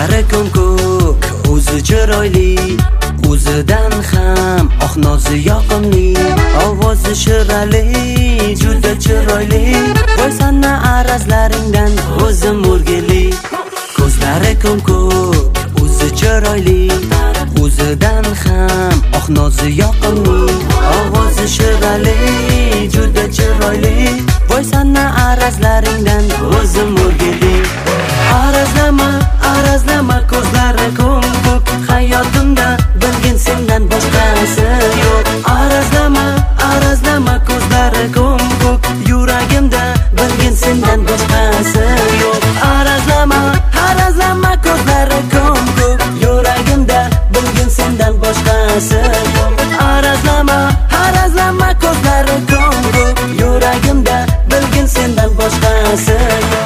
Ko'zlari ko'm-ko'k, o'zi chiroyli, o'zidan ham oq nozi yoqimli, ovozi shirali, juda chiroyli, voy sana arazlaringdan o'zim o'rgili. Ko'zlari ko'm-ko'k, o'zi chiroyli, o'zidan ham oq nozi yoqimli, ovozi shirali, juda chiroyli, voy sana arazlaringdan o'zim o'rgili. Arazlama, arazlama, ko'zlari ko'm-ko'k, hayotimda bilgin sendan boshqasi yo'q. Arazlama, arazlama, ko'zlari ko'm-ko'k, yuragimda bilgin sendan boshqasi yo'q. Arazlama, arazlama, ko'zlari ko'm-ko'k, yuragimda bilgin sendan boshqasi yo'q. Arazlama, arazlama, ko'zlari ko'm-ko'k, yuragimda bilgin sendan boshqasi yo'q.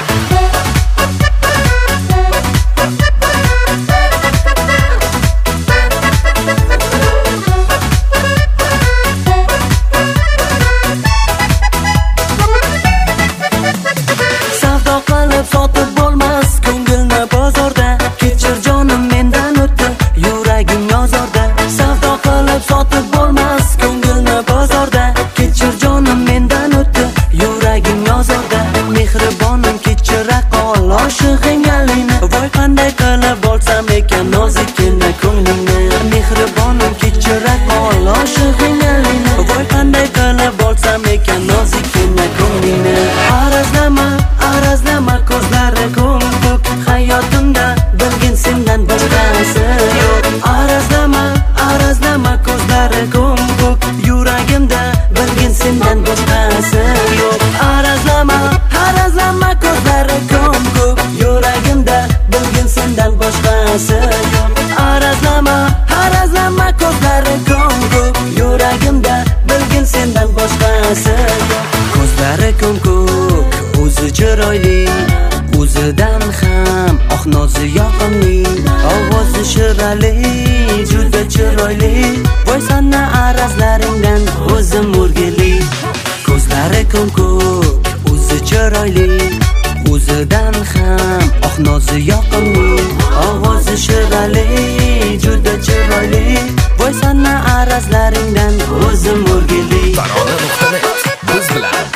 Sotib bo'lmas ko'ngilni bozorda, kechir jonim mendan o'tdi, yuragim yozorda. Savdo qilib sotib bo'lmas ko'ngilni bozorda, kechir jonim mendan o'tdi, yuragim yozorda. Mehribonim kechira qol oshig'ing alini, voy qanday qilib olsam ekan nozikkina ko'nglingni. Mehribonim kechira qol oshig'ing alini, voy qanday qilib olsam ekan nozikkina ko'nglingni. Arazlama, arazlama, ko'zlari ko'm-ko'k, hayotimda bilgin sendan boshqasi yo'q. Arazlama, arazlama, ko'zlari ko'm-ko'k, yuragimda bilgin sendan boshqasi yo'q. Arazlama, arazlama, ko'zlari ko'm-ko'k, yuragimda bilgin sendan boshqasi yo'q. Arazlama, arazlama, ko'zlari ko'm-ko'k, yuragimda bilgin sendan boshqasi yo'q. Ko'zlari ko'm-ko'k, o'zi chiroyli, o'zidan ham oq nozi yoqimli, ovozi shirali, juda chiroyli, voy sana arazlaringdan o'zim o'rgili. Ko'zlari ko'm-ko'k, o'zi chiroyli, o'zidan ham oq nozi yoqimli, ovozi shirali, juda chiroyli, voy sana arazlaringdan o'zim o'rgili. Farona.net biz bilan